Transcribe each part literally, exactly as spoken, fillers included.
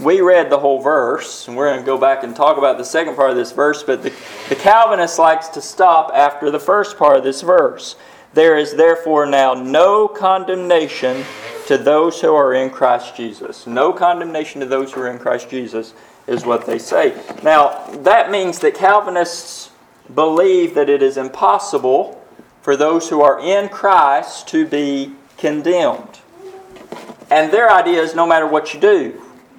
we read the whole verse, and we're going to go back and talk about the second part of this verse, but the, the Calvinist likes to stop after the first part of this verse. There is therefore now no condemnation to those who are in Christ Jesus. No condemnation to those who are in Christ Jesus is what they say. Now, that means that Calvinists believe that it is impossible for those who are in Christ to be condemned. And their idea is no matter what you do,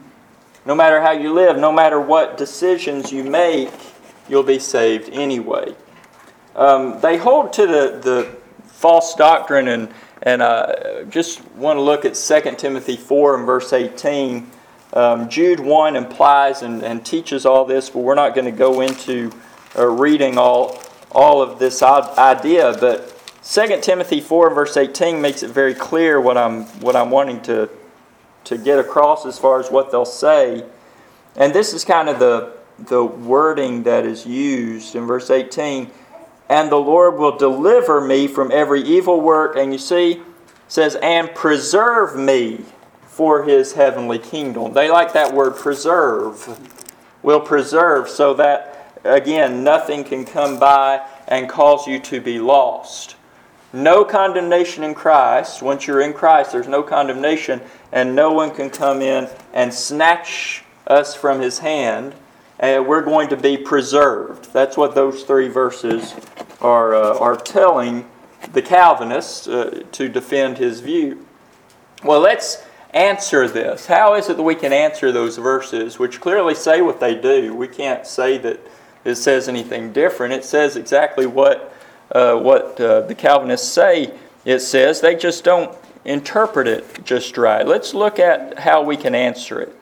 no matter how you live, no matter what decisions you make, you'll be saved anyway. Um, they hold to the, the false doctrine, and and uh, just want to look at Second Timothy four and verse eighteen. Um, Jude one implies and, and teaches all this, but we're not going to go into uh, reading all all of this idea. But Second Timothy four and verse eighteen makes it very clear what I'm what I'm wanting to to get across as far as what they'll say. And this is kind of the the wording that is used in verse eighteen. And the Lord will deliver me from every evil work. And you see, it says, and preserve me for His heavenly kingdom. They like that word preserve. Will preserve, so that, again, nothing can come by and cause you to be lost. No condemnation in Christ. Once you're in Christ, there's no condemnation, and no one can come in and snatch us from His hand. And we're going to be preserved. That's what those three verses are uh, are telling the Calvinists uh, to defend his view. Well, let's answer this. How is it that we can answer those verses, which clearly say what they do? We can't say that it says anything different. It says exactly what uh, what uh, the Calvinists say it says. They just don't interpret it just right. Let's look at how we can answer it.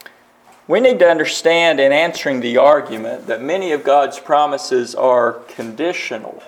We need to understand in answering the argument that many of God's promises are conditional.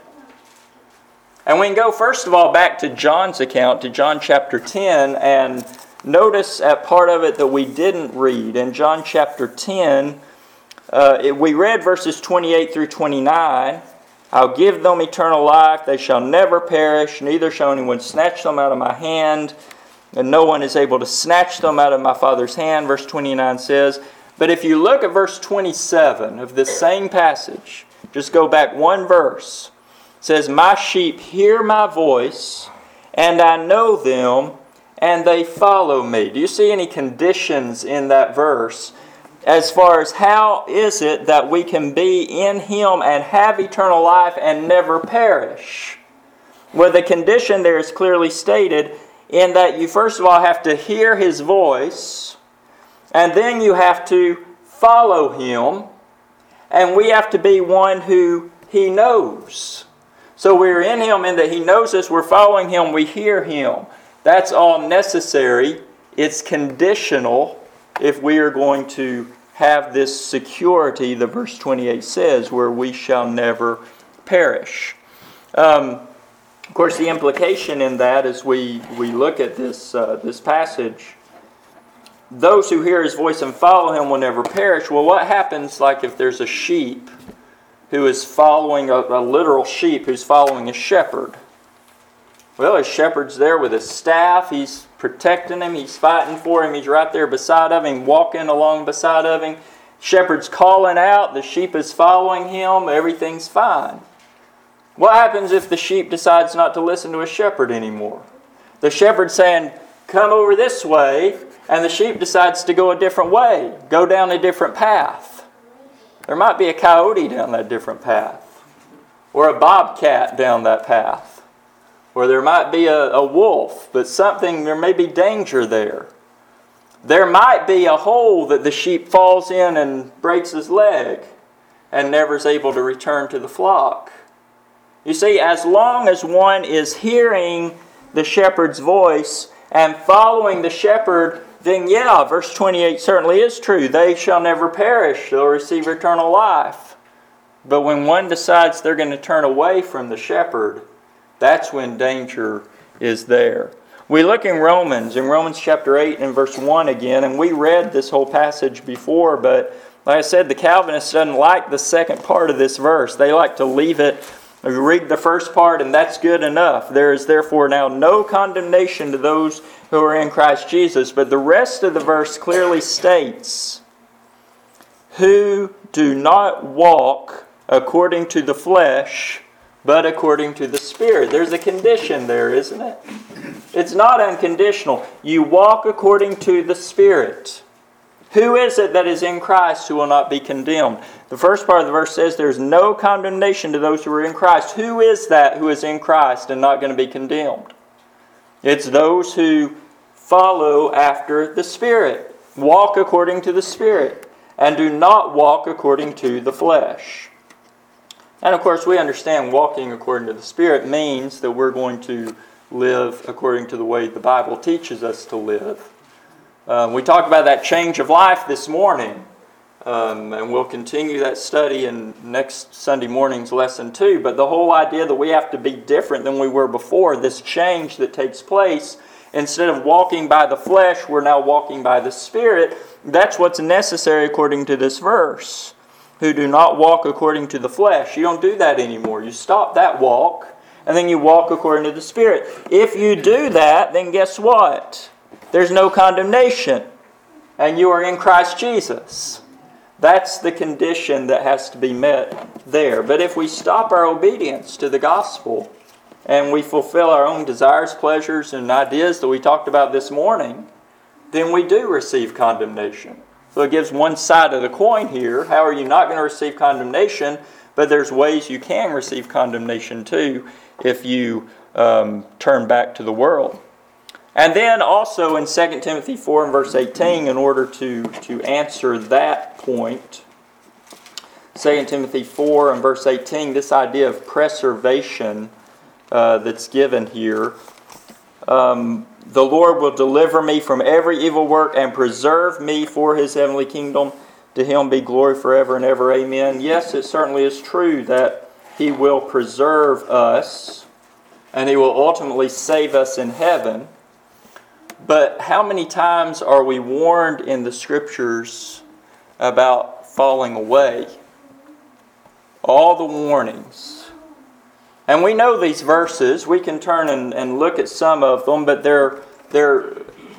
And we can go first of all back to John's account, to John chapter ten, and notice at part of it that we didn't read. In John chapter ten, uh, it, we read verses twenty-eight through twenty-nine. I'll give them eternal life, they shall never perish, neither shall anyone snatch them out of my hand. And no one is able to snatch them out of my Father's hand, verse twenty-nine says. But if you look at verse twenty-seven of this same passage, just go back one verse. It says, my sheep hear my voice, and I know them, and they follow me. Do you see any conditions in that verse as far as how is it that we can be in Him and have eternal life and never perish? Well, the condition there is clearly stated in that you first of all have to hear His voice, and then you have to follow Him, and we have to be one who He knows. So we're in Him in that He knows us, we're following Him, we hear Him. That's all necessary. It's conditional if we are going to have this security, the verse twenty-eight says, where we shall never perish. Um, Of course, the implication in that as we, we look at this uh, this passage, those who hear His voice and follow Him will never perish. Well, what happens like if there's a sheep who is following, a, a literal sheep who's following a shepherd? Well, a shepherd's there with his staff. He's protecting him. He's fighting for him. He's right there beside of him, walking along beside of him. Shepherd's calling out. The sheep is following him. Everything's fine. What happens if the sheep decides not to listen to a shepherd anymore? The shepherd's saying, come over this way, and the sheep decides to go a different way, go down a different path. There might be a coyote down that different path, or a bobcat down that path, or there might be a, a wolf, but something, there may be danger there. There might be a hole that the sheep falls in and breaks his leg and never is able to return to the flock. You see, as long as one is hearing the shepherd's voice and following the shepherd, then yeah, verse twenty-eight certainly is true. They shall never perish. They'll receive eternal life. But when one decides they're going to turn away from the shepherd, that's when danger is there. We look in Romans, in Romans chapter eight and verse one again, and we read this whole passage before, but like I said, the Calvinists doesn't like the second part of this verse. They like to leave it We read the first part, and that's good enough. There is therefore now no condemnation to those who are in Christ Jesus. But the rest of the verse clearly states, who do not walk according to the flesh, but according to the Spirit. There's a condition there, isn't it? It's not unconditional. You walk according to the Spirit. Who is it that is in Christ who will not be condemned? The first part of the verse says there's no condemnation to those who are in Christ. Who is that who is in Christ and not going to be condemned? It's those who follow after the Spirit. Walk according to the Spirit. And do not walk according to the flesh. And of course we understand walking according to the Spirit means that we're going to live according to the way the Bible teaches us to live. Um, we talked about that change of life this morning, um, and we'll continue that study in next Sunday morning's lesson too. But the whole idea that we have to be different than we were before, this change that takes place, instead of walking by the flesh, we're now walking by the Spirit. That's what's necessary according to this verse. Who do not walk according to the flesh. You don't do that anymore. You stop that walk, and then you walk according to the Spirit. If you do that, then guess what? There's no condemnation, and you are in Christ Jesus. That's the condition that has to be met there. But if we stop our obedience to the gospel, and we fulfill our own desires, pleasures, and ideas that we talked about this morning, then we do receive condemnation. So it gives one side of the coin here. How are you not going to receive condemnation? But there's ways you can receive condemnation too if you um, turn back to the world. And then also in Second Timothy four and verse eighteen, in order to, to answer that point, Second Timothy four and verse eighteen, this idea of preservation uh, that's given here. Um, the Lord will deliver me from every evil work and preserve me for His heavenly kingdom. To Him be glory forever and ever. Amen. Yes, it certainly is true that He will preserve us and He will ultimately save us in heaven. But how many times are we warned in the Scriptures about falling away? All the warnings. And we know these verses. We can turn and, and look at some of them, but they're, they're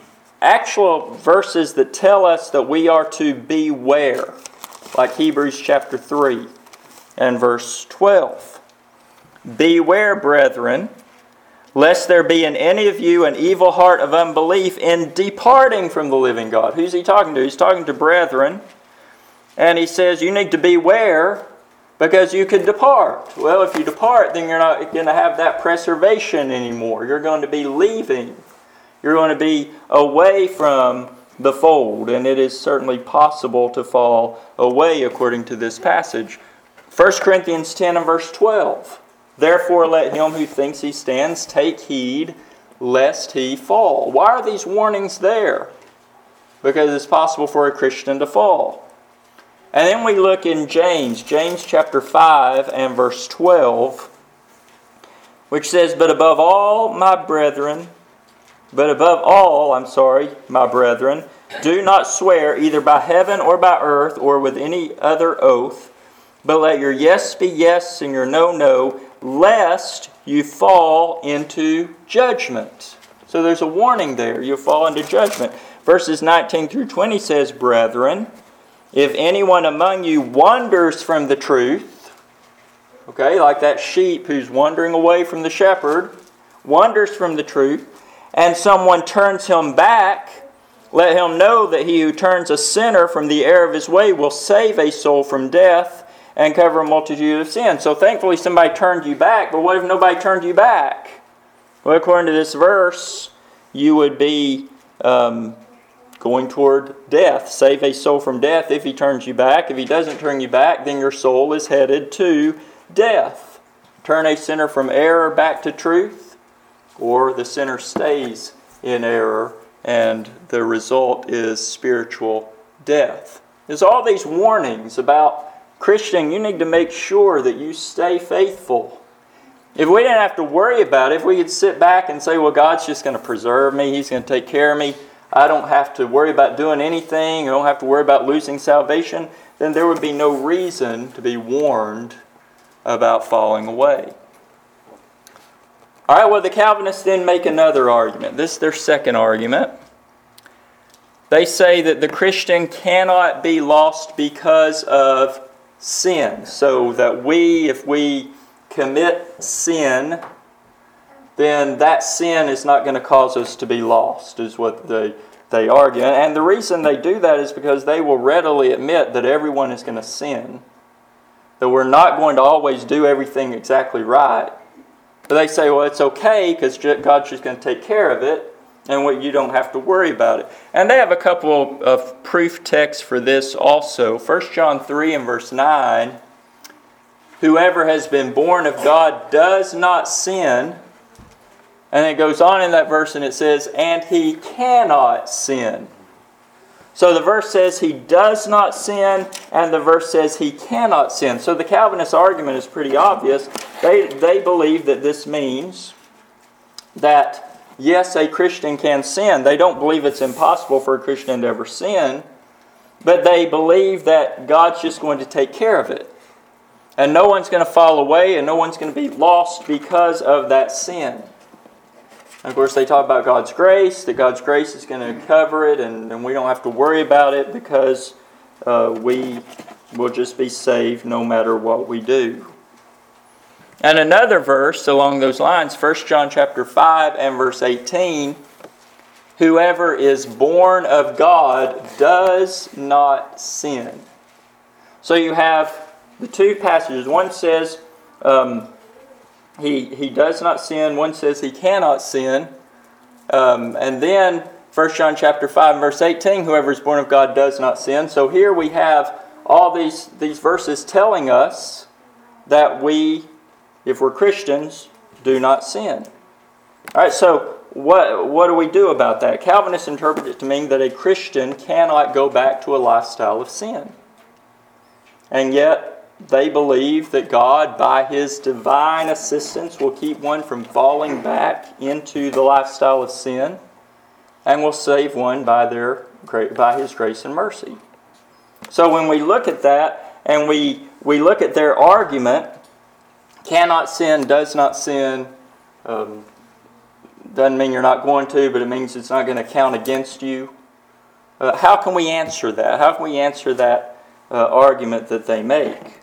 actual verses that tell us that we are to beware. Like Hebrews chapter three and verse twelve. Beware, brethren, lest there be in any of you an evil heart of unbelief in departing from the living God. Who's he talking to? He's talking to brethren. And he says you need to beware because you could depart. Well, if you depart, then you're not going to have that preservation anymore. You're going to be leaving. You're going to be away from the fold. And it is certainly possible to fall away according to this passage. First Corinthians ten and verse twelve. Therefore let him who thinks he stands take heed lest he fall. Why are these warnings there? Because it's possible for a Christian to fall. And then we look in James, James chapter five and verse twelve, which says, But above all, my brethren, but above all, I'm sorry, my brethren, do not swear either by heaven or by earth or with any other oath, but let your yes be yes and your no, no, lest you fall into judgment. So there's a warning there. You'll fall into judgment. Verses nineteen through twenty says, Brethren, if anyone among you wanders from the truth, okay, like that sheep who's wandering away from the shepherd, wanders from the truth, and someone turns him back, let him know that he who turns a sinner from the error of his way will save a soul from death and cover a multitude of sins. So thankfully somebody turned you back, but what if nobody turned you back? Well, according to this verse, you would be um, going toward death. Save a soul from death if he turns you back. If he doesn't turn you back, then your soul is headed to death. Turn a sinner from error back to truth, or the sinner stays in error, and the result is spiritual death. There's all these warnings about Christian, you need to make sure that you stay faithful. If we didn't have to worry about it, if we could sit back and say, well, God's just going to preserve me, He's going to take care of me, I don't have to worry about doing anything, I don't have to worry about losing salvation, then there would be no reason to be warned about falling away. All right, well, the Calvinists then make another argument. This is their second argument. They say that the Christian cannot be lost because of sin. So that we, if we commit sin, then that sin is not going to cause us to be lost, is what they, they argue. And the reason they do that is because they will readily admit that everyone is going to sin, that we're not going to always do everything exactly right. But they say, well, it's okay because God's just going to take care of it, and you don't have to worry about it. And they have a couple of proof texts for this also. First John three and verse nine, whoever has been born of God does not sin. And it goes on in that verse and it says, and he cannot sin. So the verse says he does not sin, and the verse says he cannot sin. So the Calvinist argument is pretty obvious. They, they believe that this means that, yes, a Christian can sin. They don't believe it's impossible for a Christian to ever sin, but they believe that God's just going to take care of it. And no one's going to fall away, and no one's going to be lost because of that sin. And of course, they talk about God's grace, that God's grace is going to cover it, and, and we don't have to worry about it because uh, we will just be saved no matter what we do. And another verse along those lines, First John chapter five and verse eighteen, whoever is born of God does not sin. So you have the two passages. One says, um, He he does not sin. One says he cannot sin. Um, and then First John chapter five verse eighteen, whoever is born of God does not sin. So here we have all these, these verses telling us that we, if we're Christians, do not sin. All right, so what, what do we do about that? Calvinists interpret it to mean that a Christian cannot go back to a lifestyle of sin. And yet, they believe that God, by His divine assistance, will keep one from falling back into the lifestyle of sin and will save one by their by His grace and mercy. So when we look at that and we, we look at their argument, cannot sin, does not sin, um, doesn't mean you're not going to, but it means it's not going to count against you. Uh, how can we answer that? How can we answer that uh, argument that they make?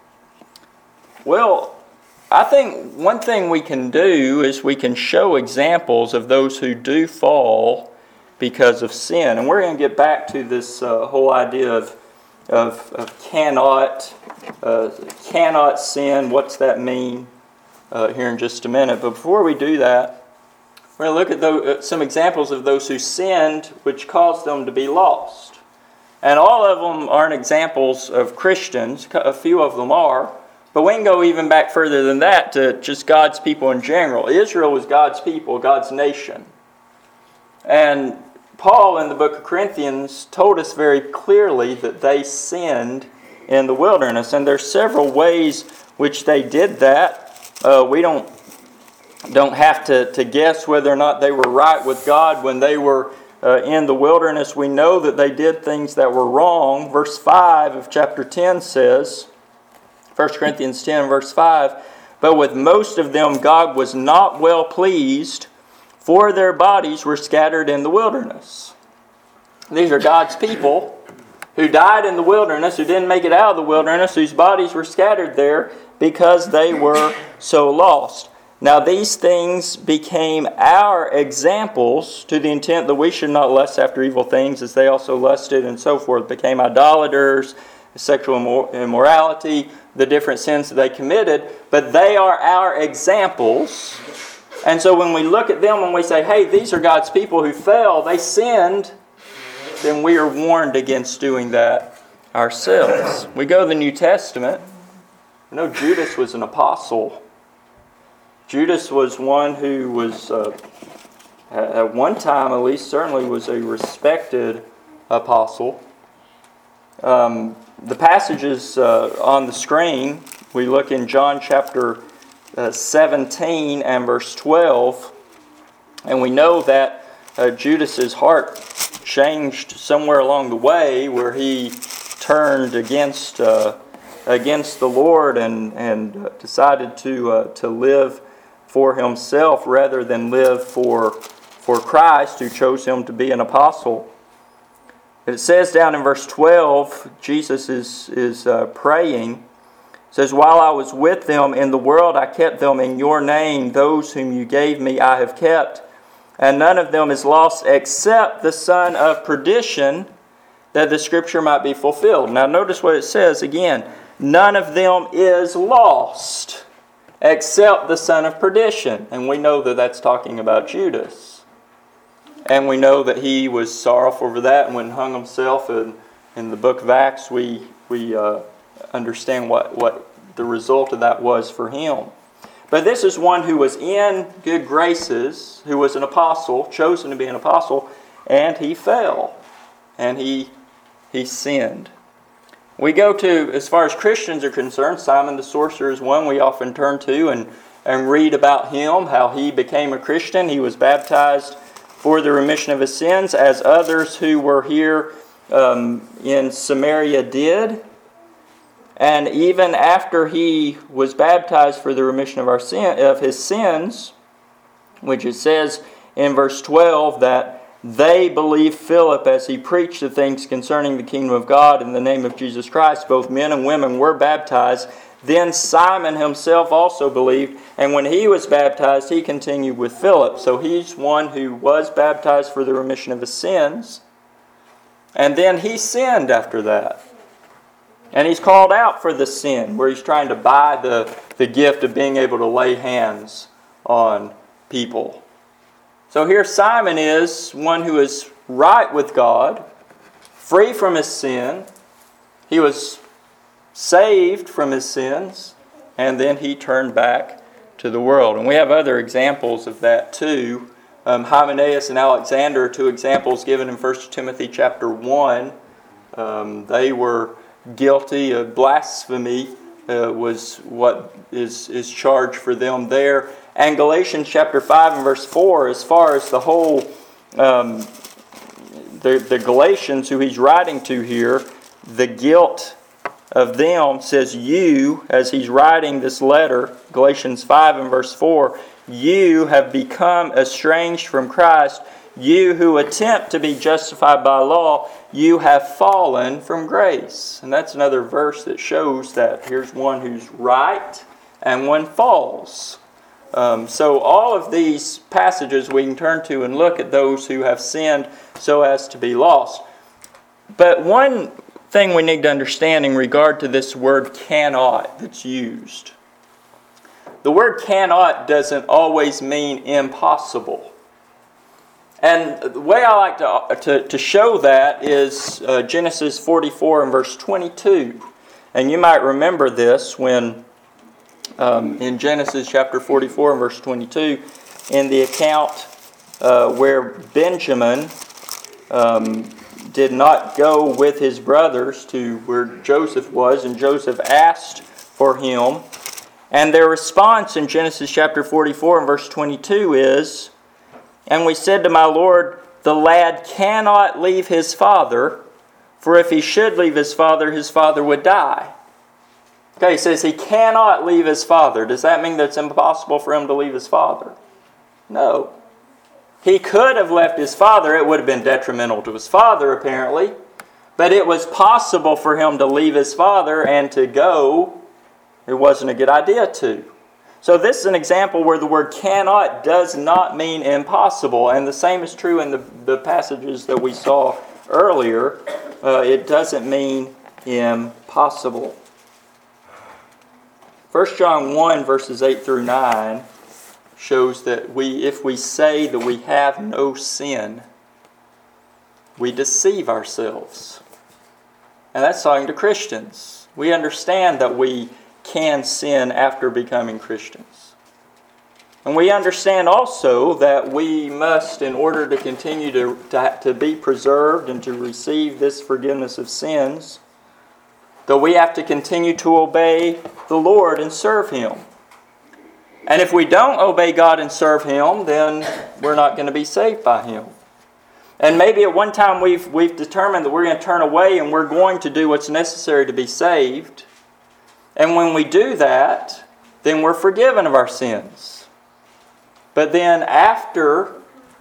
Well, I think one thing we can do is we can show examples of those who do fall because of sin. And we're going to get back to this uh, whole idea of, of, of cannot, uh, cannot sin. What's that mean uh, here in just a minute. But before we do that, we're going to look at those, uh, some examples of those who sinned which caused them to be lost. And all of them aren't examples of Christians. A few of them are. But we can go even back further than that to just God's people in general. Israel was God's people, God's nation. And Paul in the book of Corinthians told us very clearly that they sinned in the wilderness. And there's several ways which they did that. Uh, we don't, don't have to, to guess whether or not they were right with God when they were uh, in the wilderness. We know that they did things that were wrong. Verse five of chapter ten says, First Corinthians ten, verse five, but with most of them God was not well pleased, for their bodies were scattered in the wilderness. These are God's people who died in the wilderness, who didn't make it out of the wilderness, whose bodies were scattered there because they were so lost. Now these things became our examples to the intent that we should not lust after evil things as they also lusted and so forth, became idolaters, sexual immorality, the different sins that they committed, but they are our examples. And so when we look at them and we say, hey, these are God's people who fell, they sinned, then we are warned against doing that ourselves. We go to the New Testament. You know, Judas was an apostle. Judas was one who was, uh, at one time at least, certainly was a respected apostle. Um, the passages uh, on the screen, we look in John chapter uh, seventeen and verse twelve, and we know that uh, Judas's heart changed somewhere along the way where he turned against uh, against the Lord and, and decided to, uh, to live for himself rather than live for, for Christ, who chose him to be an apostle. It says down in verse twelve, Jesus is, is uh, praying. It says, "While I was with them in the world, I kept them in your name. Those whom you gave me I have kept. And none of them is lost except the son of perdition, that the scripture might be fulfilled." Now notice what it says again. None of them is lost except the son of perdition. And we know that that's talking about Judas. And we know that he was sorrowful for that and went and hung himself. And in the book of Acts, we, we uh, understand what, what the result of that was for him. But this is one who was in good graces, who was an apostle, chosen to be an apostle, and he fell. And he, he sinned. We go to, as far as Christians are concerned, Simon the sorcerer is one we often turn to and, and read about him, how he became a Christian. He was baptized for the remission of his sins, as others who were here um, in Samaria did. And even after he was baptized for the remission of our sin, of his sins, which it says in verse twelve that they believed Philip as he preached the things concerning the kingdom of God in the name of Jesus Christ. Both men and women were baptized. Then Simon himself also believed, and when he was baptized, he continued with Philip. So he's one who was baptized for the remission of his sins. And then he sinned after that. And he's called out for the sin, where he's trying to buy the, the gift of being able to lay hands on people. So here Simon is one who is right with God, free from his sin. He was saved from his sins, and then he turned back to the world. And we have other examples of that too. Um, Hymenaeus and Alexander are two examples given in First Timothy chapter one. Um, they were guilty of blasphemy, uh, was what is, is charged for them there. And Galatians chapter five and verse four, as far as the whole, um, the, the Galatians who he's writing to here, the guilt of them says, you, as he's writing this letter, Galatians five and verse four, you have become estranged from Christ. You who attempt to be justified by law, you have fallen from grace. And that's another verse that shows that here's one who's right and one falls. Um, so all of these passages we can turn to and look at those who have sinned so as to be lost. But one thing we need to understand in regard to this word cannot that's used. The word cannot doesn't always mean impossible. And the way I like to, to, to show that is uh, Genesis forty-four and verse twenty-two. And you might remember this when um, in Genesis chapter forty-four and verse twenty-two, in the account uh, where Benjamin um, did not go with his brothers to where Joseph was, and Joseph asked for him. And their response in Genesis chapter forty-four and verse twenty-two is, "And we said to my Lord, the lad cannot leave his father, for if he should leave his father, his father would die." Okay, he says he cannot leave his father. Does that mean that it's impossible for him to leave his father? No. He could have left his father. It would have been detrimental to his father, apparently. But it was possible for him to leave his father and to go. It wasn't a good idea to. So this is an example where the word cannot does not mean impossible. And the same is true in the, the passages that we saw earlier. Uh, it doesn't mean impossible. First John one, verses eight through nine shows that we, if we say that we have no sin, we deceive ourselves. And that's talking to Christians. We understand that we can sin after becoming Christians. And we understand also that we must, in order to continue to, to, to be preserved and to receive this forgiveness of sins, that we have to continue to obey the Lord and serve Him. And if we don't obey God and serve Him, then we're not going to be saved by Him. And maybe at one time we've, we've determined that we're going to turn away and we're going to do what's necessary to be saved. And when we do that, then we're forgiven of our sins. But then after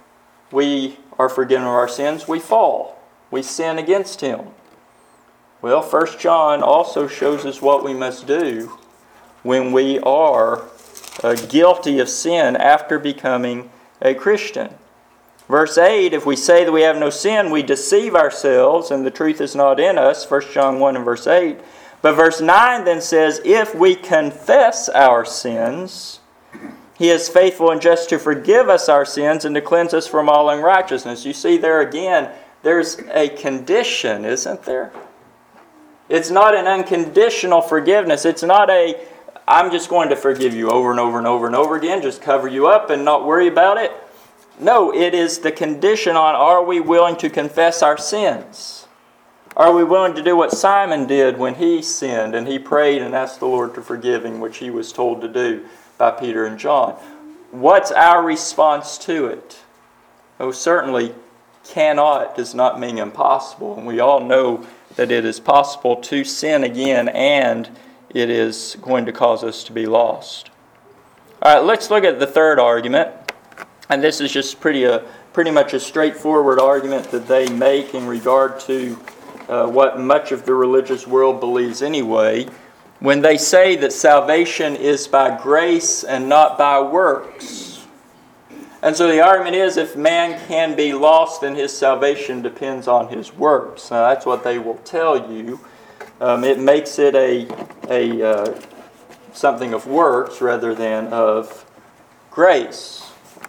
we are forgiven of our sins, we fall. We sin against Him. Well, First John also shows us what we must do when we are uh, guilty of sin after becoming a Christian. Verse eight, if we say that we have no sin, we deceive ourselves and the truth is not in us. First John one and verse eight. But verse nine then says, if we confess our sins, He is faithful and just to forgive us our sins and to cleanse us from all unrighteousness. You see there again, there's a condition, isn't there? It's not an unconditional forgiveness. It's not a, I'm just going to forgive you over and over and over and over again, just cover you up and not worry about it. No, it is the condition on, are we willing to confess our sins? Are we willing to do what Simon did when he sinned and he prayed and asked the Lord to forgive him, which he was told to do by Peter and John? What's our response to it? Oh, certainly cannot does not mean impossible. And we all know that it is possible to sin again and it is going to cause us to be lost. All right, let's look at the third argument. And this is just pretty, uh, pretty much a straightforward argument that they make in regard to uh, what much of the religious world believes anyway. When they say that salvation is by grace and not by works. And so the argument is, if man can be lost, then his salvation depends on his works. Now that's what they will tell you. Um, it makes it a, a uh, something of works rather than of grace.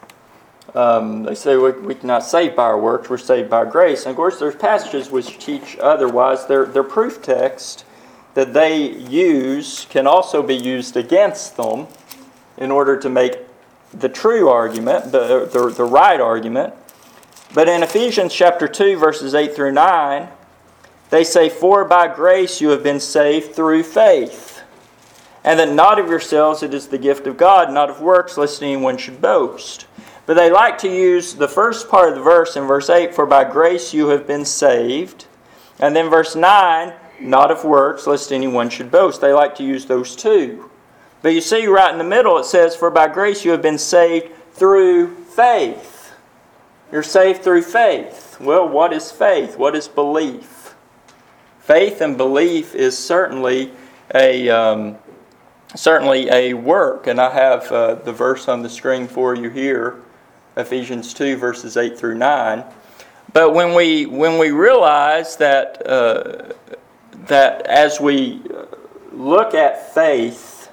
Um, they say we, we're not saved by our works, we're saved by grace. And of course there's passages which teach otherwise. Their, their proof text that they use can also be used against them in order to make the true argument, the, the, the right argument. But in Ephesians chapter two, verses eight through nine, they say, for by grace you have been saved through faith, and that not of yourselves, it is the gift of God, not of works, lest anyone should boast. But they like to use the first part of the verse in verse eight, for by grace you have been saved. And then verse nine, not of works, lest anyone should boast. They like to use those two. But you see right in the middle it says, for by grace you have been saved through faith. You're saved through faith. Well, what is faith? What is belief? Faith and belief is certainly a um, certainly a work. And I have uh, the verse on the screen for you here. Ephesians two, verses eight through nine. But when we when we realize that uh, that as we look at faith,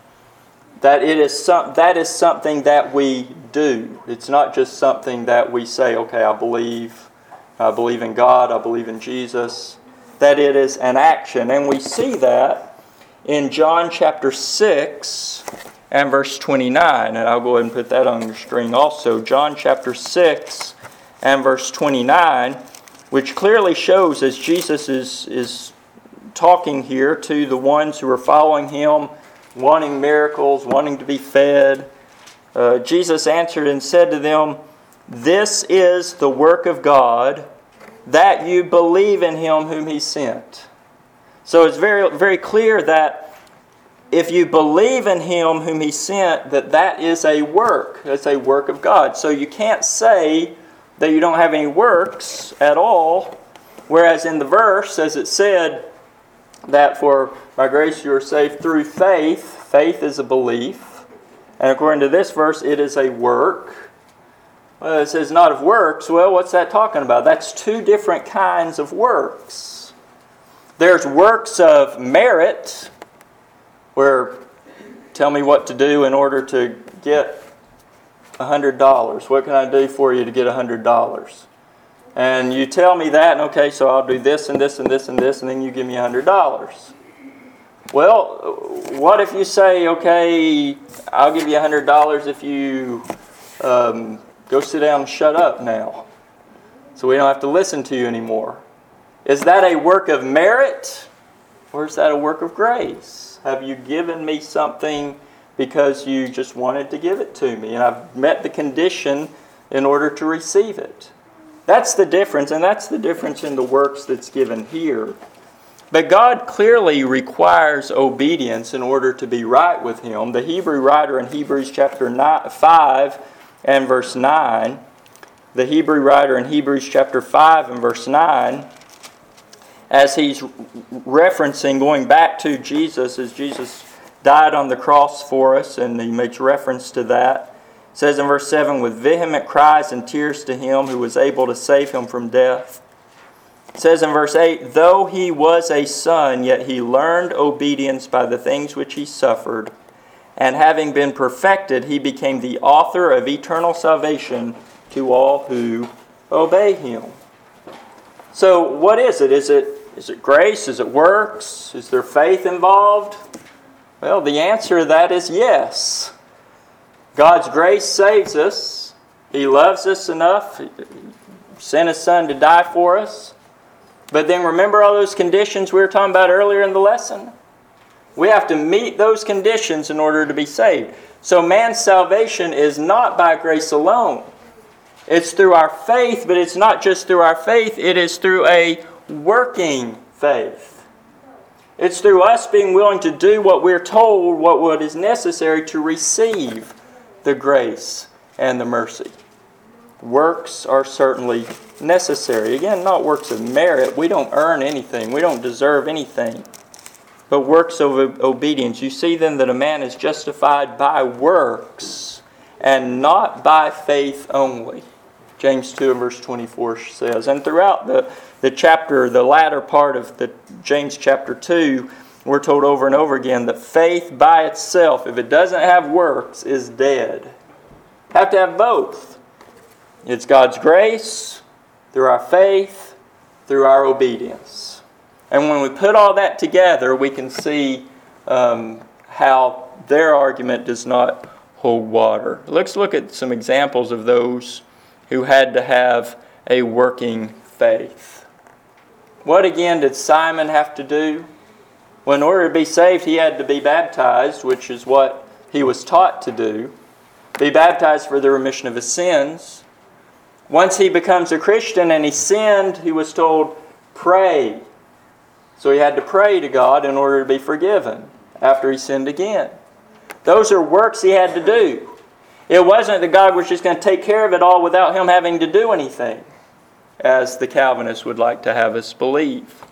that it is some that is something that we do. It's not just something that we say, okay, I believe, I believe in God, I believe in Jesus. That it is an action, and we see that in John chapter six. And verse twenty-nine, and I'll go ahead and put that on your screen also. John chapter six and verse twenty-nine, which clearly shows as Jesus is, is talking here to the ones who are following Him, wanting miracles, wanting to be fed. Uh, Jesus answered and said to them, this is the work of God, that you believe in Him whom He sent. So it's very, very clear that if you believe in Him whom He sent, that that is a work. That's a work of God. So you can't say that you don't have any works at all. Whereas in the verse, as it said, that for by grace you are saved through faith. Faith is a belief. And according to this verse, it is a work. Well, it says not of works. Well, what's that talking about? That's two different kinds of works. There's works of merit, where tell me what to do in order to get one hundred dollars. What can I do for you to get one hundred dollars? And you tell me that, and okay, so I'll do this and this and this and this, and then you give me one hundred dollars. Well, what if you say, okay, I'll give you one hundred dollars if you um, go sit down and shut up now, so we don't have to listen to you anymore? Is that a work of merit, or is that a work of grace? Have you given me something because you just wanted to give it to me, and I've met the condition in order to receive it? That's the difference, and that's the difference in the works that's given here. But God clearly requires obedience in order to be right with Him. The Hebrew writer in Hebrews chapter five and verse nine, the Hebrew writer in Hebrews chapter five and verse nine, as he's referencing, going back to Jesus, as Jesus died on the cross for us, and he makes reference to that, says in verse seven, with vehement cries and tears to Him who was able to save him from death. It says in verse eight, though He was a son, yet He learned obedience by the things which He suffered. And having been perfected, He became the author of eternal salvation to all who obey Him. So what is it? Is it, is it grace? Is it works? Is there faith involved? Well, the answer to that is yes. God's grace saves us. He loves us enough. He sent His Son to die for us. But then remember all those conditions we were talking about earlier in the lesson? We have to meet those conditions in order to be saved. So man's salvation is not by grace alone. It's through our faith, but it's not just through our faith. It is through a working faith. It's through us being willing to do what we're told, what is necessary to receive the grace and the mercy. Works are certainly necessary. Again, not works of merit. We don't earn anything. We don't deserve anything. But works of obedience. You see then that a man is justified by works and not by faith only. James two and verse twenty-four says. And throughout the, the chapter, the latter part of the James chapter two, we're told over and over again that faith by itself, if it doesn't have works, is dead. Have to have both. It's God's grace, through our faith, through our obedience. And when we put all that together, we can see um, how their argument does not hold water. Let's look at some examples of those who had to have a working faith. What again did Simon have to do? Well, in order to be saved, he had to be baptized, which is what he was taught to do. Be baptized for the remission of his sins. Once he becomes a Christian and he sinned, he was told, pray. So he had to pray to God in order to be forgiven after he sinned again. Those are works he had to do. It wasn't that God was just going to take care of it all without him having to do anything, as the Calvinists would like to have us believe.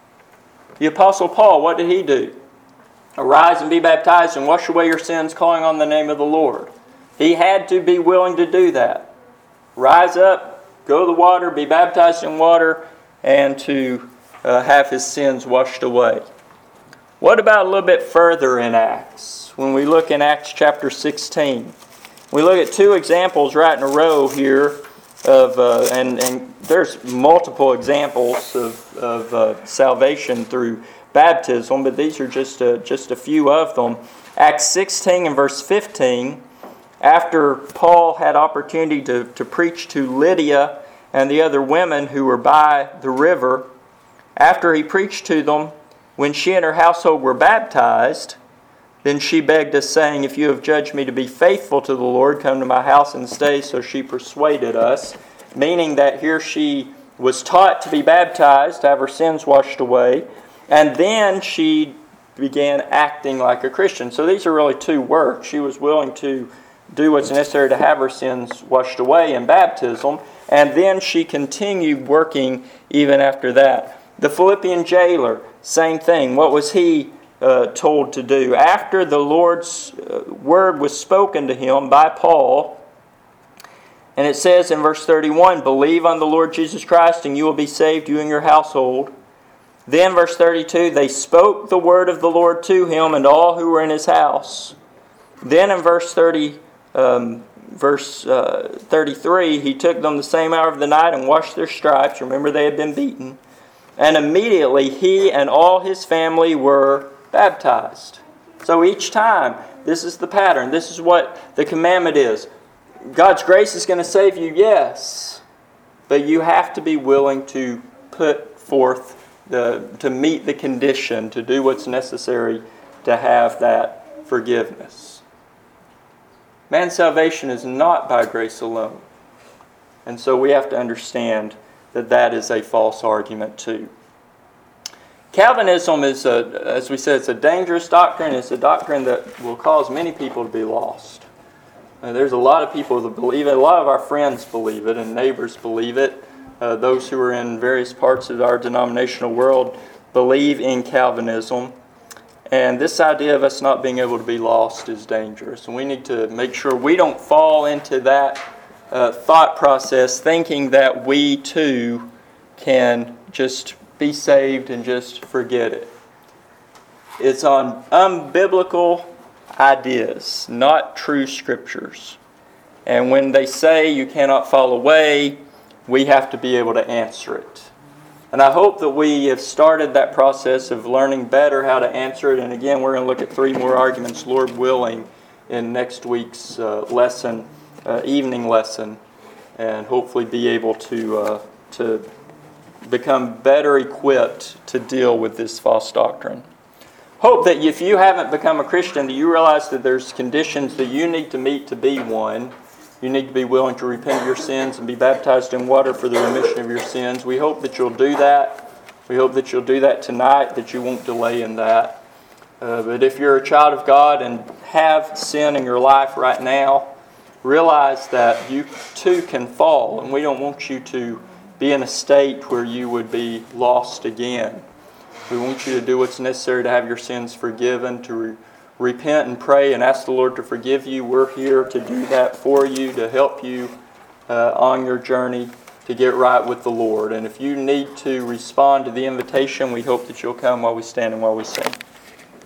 The Apostle Paul, what did he do? Arise and be baptized and wash away your sins, calling on the name of the Lord. He had to be willing to do that. Rise up, go to the water, be baptized in water, and to uh, have his sins washed away. What about a little bit further in Acts? When we look in Acts chapter sixteen, we look at two examples right in a row here of, uh, and, and there's multiple examples of, of uh, salvation through baptism, but these are just a, just a few of them. Acts sixteen and verse fifteen. After Paul had opportunity to, to preach to Lydia and the other women who were by the river, after he preached to them, when she and her household were baptized, then she begged us, saying, if you have judged me to be faithful to the Lord, come to my house and stay. So she persuaded us, meaning that here she was taught to be baptized, to have her sins washed away, and then she began acting like a Christian. So these are really two works. She was willing to do what's necessary to have her sins washed away in baptism, and then she continued working even after that. The Philippian jailer, same thing. What was he uh, told to do? After the Lord's uh, word was spoken to him by Paul, and it says in verse thirty-one, believe on the Lord Jesus Christ and you will be saved, you and your household. Then verse thirty-two, they spoke the word of the Lord to him and all who were in his house. Then in verse thirty, Um, verse uh, thirty-three, he took them the same hour of the night and washed their stripes. Remember, they had been beaten. And immediately he and all his family were baptized. So each time, this is the pattern. This is what the commandment is. God's grace is going to save you, yes. But you have to be willing to put forth, the, to meet the condition, to do what's necessary to have that forgiveness. Man's salvation is not by grace alone. And so we have to understand that that is a false argument too. Calvinism is, a, as we said, it's a dangerous doctrine. It's a doctrine that will cause many people to be lost. Uh, there's a lot of people that believe it. A lot of our friends believe it, and neighbors believe it. Uh, those who are in various parts of our denominational world believe in Calvinism. And this idea of us not being able to be lost is dangerous. And we need to make sure we don't fall into that uh, thought process thinking that we too can just be saved and just forget it. It's on unbiblical ideas, not true scriptures. And when they say you cannot fall away, we have to be able to answer it. And I hope that we have started that process of learning better how to answer it. And again, we're going to look at three more arguments, Lord willing, in next week's uh, lesson, uh, evening lesson, and hopefully be able to uh, to become better equipped to deal with this false doctrine. Hope that if you haven't become a Christian, that you realize that there's conditions that you need to meet to be one. You need to be willing to repent of your sins and be baptized in water for the remission of your sins. We hope that you'll do that. We hope that you'll do that tonight, that you won't delay in that. Uh, but if you're a child of God and have sin in your life right now, realize that you too can fall, and we don't want you to be in a state where you would be lost again. We want you to do what's necessary to have your sins forgiven, to re- repent and pray and ask the Lord to forgive you. We're here to do that for you, to help you uh, on your journey to get right with the Lord. And if you need to respond to the invitation, we hope that you'll come while we stand and while we sing.